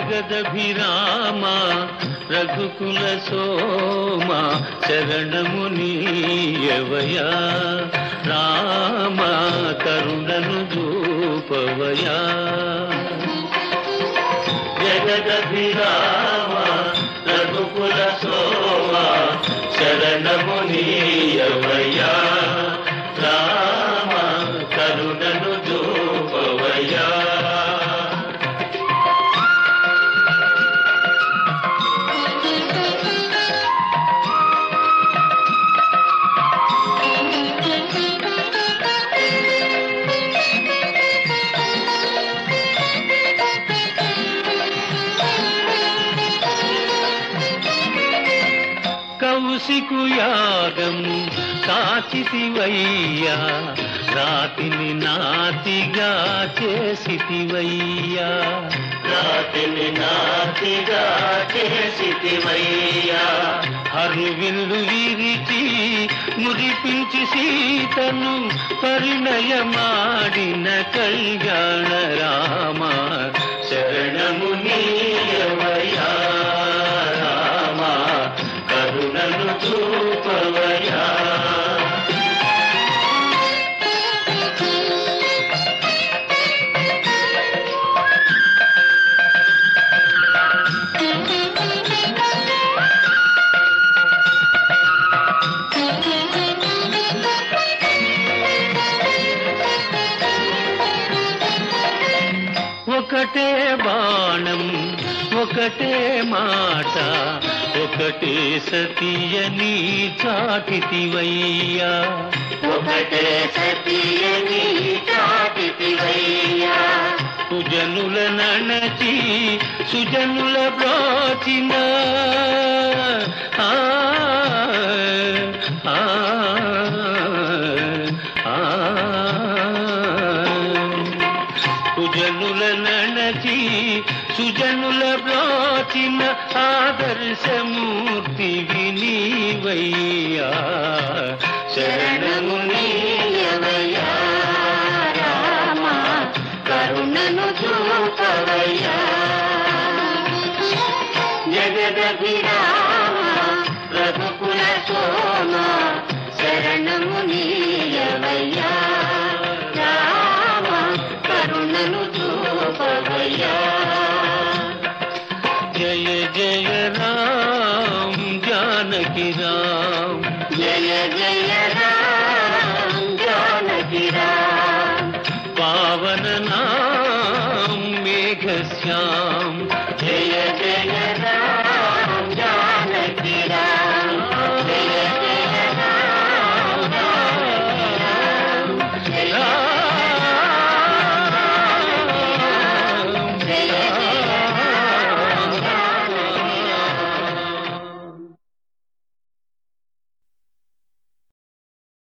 జగదభిరామ రఘుకుల సోమ శరణము నీయవయా రామ కరుణను చూపవయా జగదభిరామ రఘుకుల సోమ శరణము నీయవయా రామ కరుణను చూపవయా కౌశికు యాగము కాచితివయ్యా రాతిని నాతిగా చేసితివయ్యా రాతిని నాతిగా చేసితివయ్యా హరివిల్లు విరిచి మురిపించి సీతను పరిణయమాడిన కళ్యాణ రామ శరణము నీయవయా రామ కరుణను చూపవయా ఒకటే బాణం ఒకటే మాట ఒకటే సతియని చాటితివయ్యా ఒకటే సతియని చాటితివయ్యా సుజనుల నణచి సుజనుల బ్రోచిన సుజనుల నణచి సుజనుల బ్రోచిన ఆదర్శమూర్తి వినీవయ్యా శరణము నీయవయ్యా రామ కరుణను చూపవయ్యా జగదభిరామ రఘుకుల సోమ శరణము నీయవయ్యా రామ కరుణను చూపవయ్యా జయ జయ రామ్ జానకి రామ్ జయ జయ రామ జానకి రామ పావన నామ్ మేఘశ్యామ్